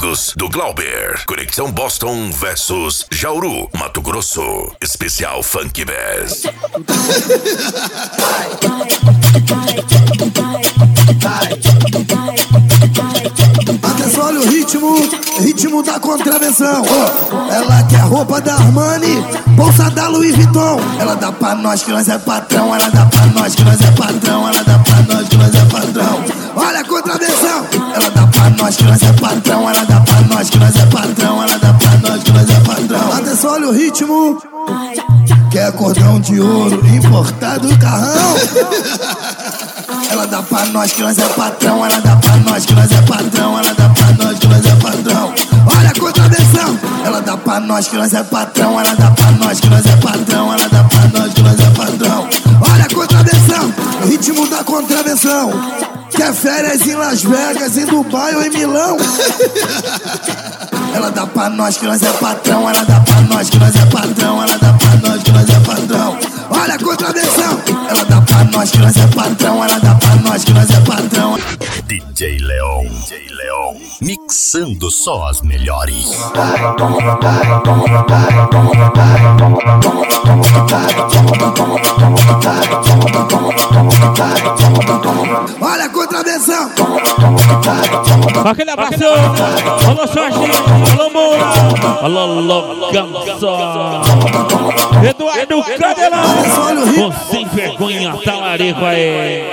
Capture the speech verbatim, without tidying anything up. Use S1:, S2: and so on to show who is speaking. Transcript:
S1: amigos do Glauber. Conexão Boston versus Jauru, Mato Grosso. Especial Funk Bass.
S2: Atenção, olha o ritmo, ritmo da contravenção. Ela quer roupa da Armani, bolsa da Louis Vuitton. Ela dá pra nós que nós é patrão, ela dá pra nós que nós é patrão, ela dá pra nós que nós é patrão. Olha a contravenção. Ela dá pra nós que nós é patrão, ela dá pra nós que nós é patrão, ela dá pra nós que nós é patrão. Atenção, olha o ritmo. Quer cordão de ouro importado do carrão. Ela dá pra nós que nós é patrão, ela dá pra nós que nós é patrão, ela dá pra nós que nós é patrão. Olha a contravenção. Ela dá pra nós que nós é patrão, ela dá pra nós que nós é patrão, ela dá pra nós que nós é patrão. Olha a contravenção, o ritmo da contravenção. Quer férias em Las Vegas, em Dubai ou em Milão. Ela dá pra nós que nós é patrão, ela dá pra nós que nós é patrão, ela dá pra nós que nós é patrão. Olha a contravenção. Ela dá pra nós que nós é patrão, ela dá pra nós que nós é patrão.
S1: D J Leon, D J Leon, mixando só as melhores.
S2: Olha a contravenção.
S3: Aquele abraço. Alô, Jorge. Alô, Moura. Alô, Logança. Eduardo Cadelão. Você sem vergonha, talarico aí.